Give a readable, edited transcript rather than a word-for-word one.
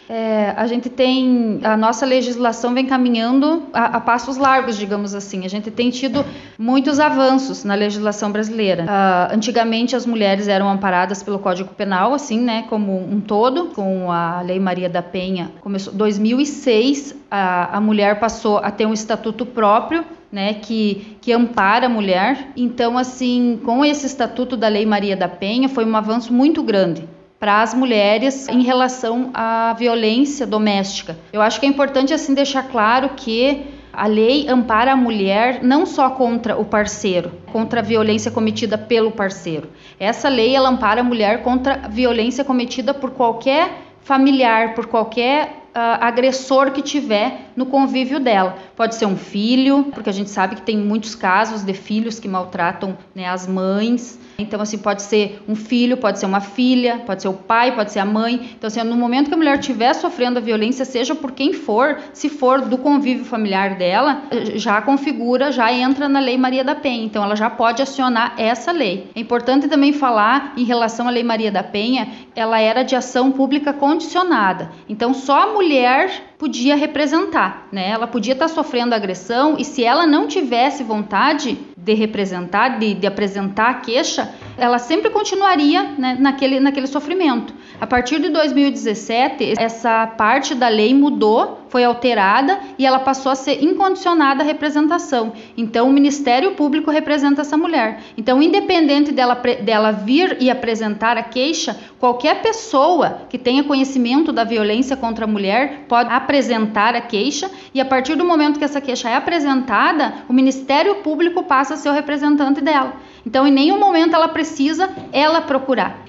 A gente tem, a nossa legislação vem caminhando a passos largos, digamos assim. A gente tem tido muitos avanços na legislação brasileira. Antigamente as mulheres eram amparadas pelo Código Penal, assim, né, como um todo, com a Lei Maria da Penha. Começou em 2006, a mulher passou a ter um estatuto próprio, né, que ampara a mulher. Então, assim, com esse estatuto da Lei Maria da Penha, foi um avanço muito grande para as mulheres em relação à violência doméstica. Eu acho que é importante assim deixar claro que a lei ampara a mulher não só contra o parceiro, contra a violência cometida pelo parceiro. Essa lei ela ampara a mulher contra a violência cometida por qualquer familiar, por qualquer agressor que tiver no convívio dela. Pode ser um filho, porque a gente sabe que tem muitos casos de filhos que maltratam, né, as mães. Então, assim, pode ser um filho, pode ser uma filha, pode ser o pai, pode ser a mãe. Então, assim, no momento que a mulher estiver sofrendo a violência, seja por quem for, se for do convívio familiar dela, já configura, já entra na Lei Maria da Penha. Então, ela já pode acionar essa lei. É importante também falar em relação à Lei Maria da Penha, ela era de ação pública condicionada. Então, só a mulher podia representar, né? Ela podia estar sofrendo agressão e se ela não tivesse vontade de representar, de apresentar a queixa, ela sempre continuaria, né, naquele sofrimento. A partir de 2017, essa parte da lei mudou, foi alterada e ela passou a ser incondicionada a representação. Então, o Ministério Público representa essa mulher. Então, independente dela vir e apresentar a queixa, qualquer pessoa que tenha conhecimento da violência contra a mulher pode apresentar a queixa e, a partir do momento que essa queixa é apresentada, o Ministério Público passa a ser o representante dela. Então, em nenhum momento ela precisa procurar.